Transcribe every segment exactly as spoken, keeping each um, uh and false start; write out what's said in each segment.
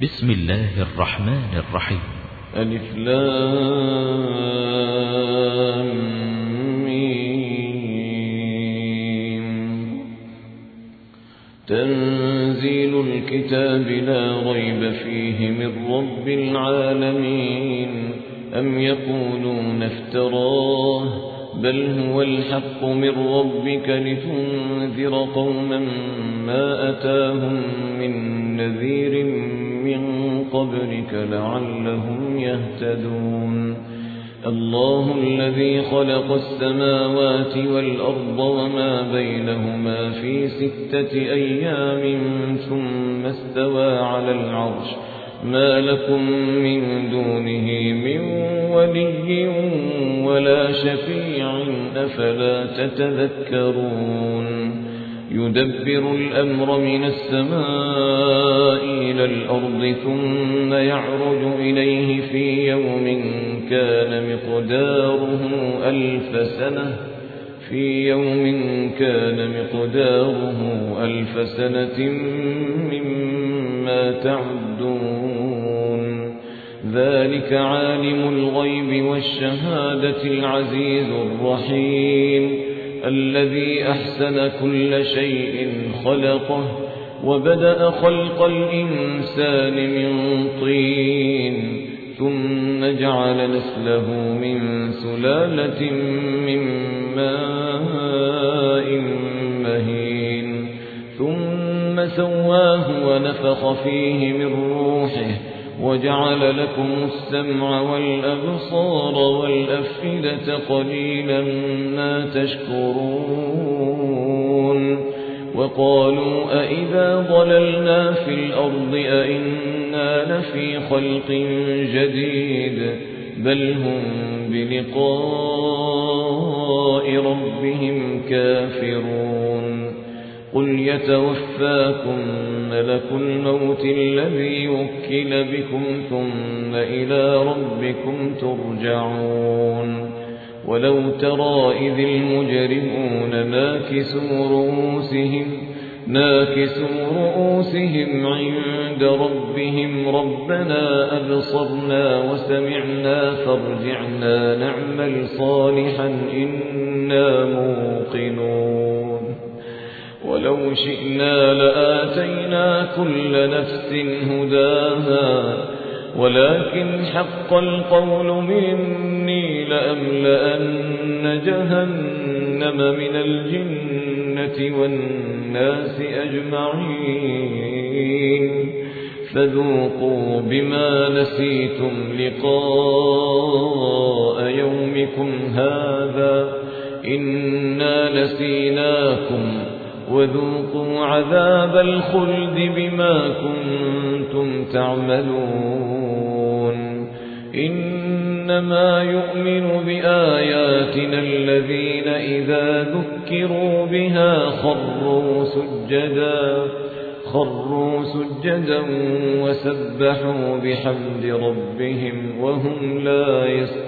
بسم الله الرحمن الرحيم. ألف لام ميم. تنزيل الكتاب لا ريب فيه من رب العالمين. أم يقولون افتراه بل هو الحق من ربك لتنذر قوما ما أتاهم من نذير من قبلك لعلهم يهتدون. الله الذي خلق السماوات والأرض وما بينهما في ستة أيام ثم استوى على العرش ما لكم من دونه من ولي ولا شفيع أفلا تتذكرون. يدبر الأمر من السماء إلى الأرض ثم يعرج إليه في يوم كان مقداره ألف سنة في يوم كان مقداره ألف سنة مما تعدون. ذلك عالم الغيب والشهادة العزيز الرحيم الذي أحسن كل شيء خلقه وبدأ خلق الإنسان من طين ثم جعل نسله من سلالة من ماء مهين ثم سواه ونفخ فيه من روحه وجعل لكم السمع والأبصار والأفئدة قليلا ما تشكرون. وقالوا أئذا ضللنا في الأرض أئنا لفي خلق جديد بل هم بلقاء ربهم كافرون. قل يتوفاكم ملك الموت الذي وكل بكم ثم إلى ربكم ترجعون. ولو ترى إذ المجرمون ناكسوا رؤوسهم ناكسوا رؤوسهم عند ربهم ربنا أبصرنا وسمعنا فارجعنا نعمل صالحا إنا موقنون. ولو شئنا لآتينا كل نفس هداها ولكن حق القول مني لأملأن جهنم من الجنة والناس أجمعين. فذوقوا بما نسيتم لقاء يومكم هذا إنا نسيناكم وذوقوا عذاب الخلد بما كنتم تعملون. إنما يؤمن بآياتنا الذين إذا ذكروا بها خروا سجدا خروا سجدا وسبحوا بحمد ربهم وهم لا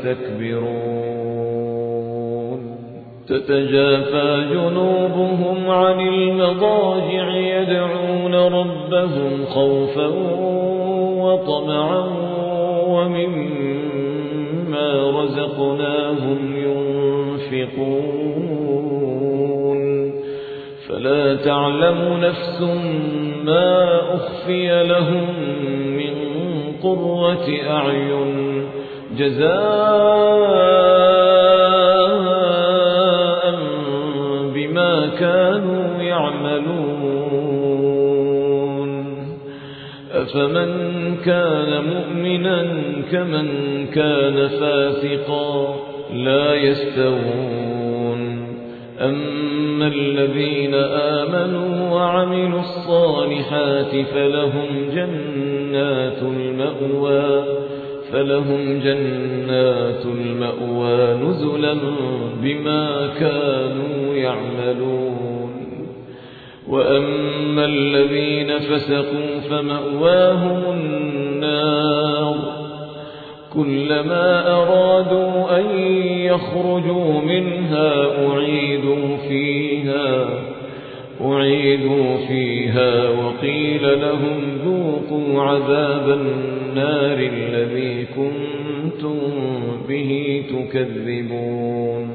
يستكبرون. تتجافى جنوبهم عن المضاجع يدعون ربهم خوفا وطمعا ومما رزقناهم ينفقون. فلا تعلم نفس ما أخفي لهم من قرة أعين جزاء بما كانوا يعملون. أفمن كان مؤمنا كمن كان فاسقا لا يستوون. أما الذين آمنوا وعملوا الصالحات فلهم جنات المأوى فلهم جنات المأوى نزلا بما كانوا يعملون. وأما الذين فسقوا فمأواهم النار كلما أرادوا أن يخرجوا منها أعيدوا فيها أعيدوا فيها وقيل لهم ذوقوا عذاب النار الذي كنتم به تكذبون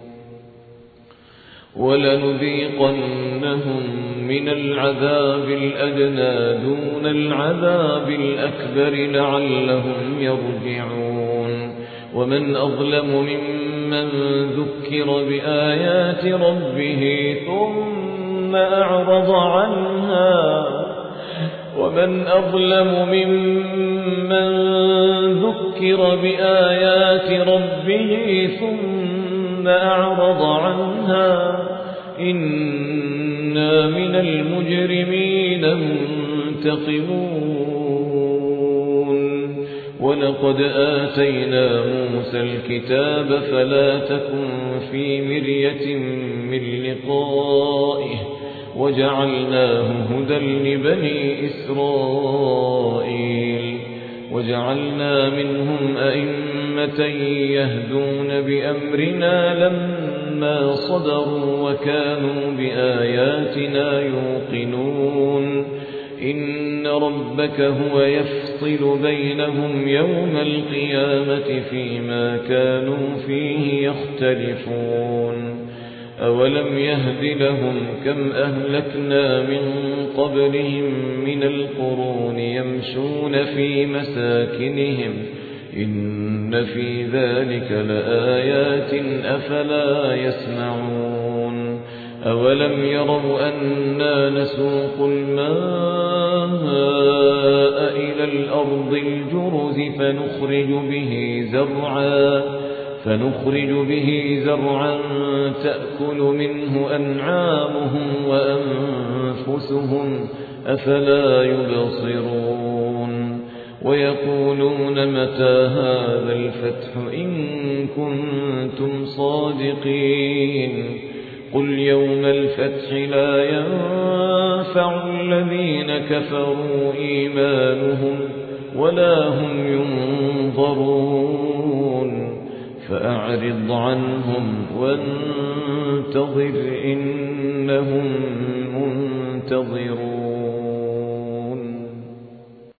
ولنذيقنهم من العذاب الأدنى دون العذاب الأكبر لعلهم يرجعون ومن أظلم ممن ذكر بآيات ربه ثم أعرض عنها ومن أظلم ممن ذكر بآيات ربه ثم أعرض عنها إنا من المجرمين منتقمون ولقد آتينا موسى الكتاب فلا تكن في مرية من لقائه وجعلناه هدى لبني إسرائيل وجعلنا منهم أئمة يهدون بأمرنا لما صبروا وكانوا بآياتنا يوقنون إن ربك هو يفصل بينهم يوم القيامة فيما كانوا فيه يختلفون أولم يهد لهم كم أهلكنا من قبلهم من القرون يمشون في مساكنهم إن في ذلك لآيات أفلا يسمعون أولم يروا أنا نسوق الماء إلى الأرض الجرز فنخرج به زرعا فنخرج به زرعا تأكل منه أنعامهم وأنفسهم أفلا يبصرون ويقولون متى هذا الفتح إن كنتم صادقين قل يوم الفتح لا ينفع الذين كفروا إيمانهم ولا هم ينظرون فأعرض عنهم وانتظر إنهم منتظرون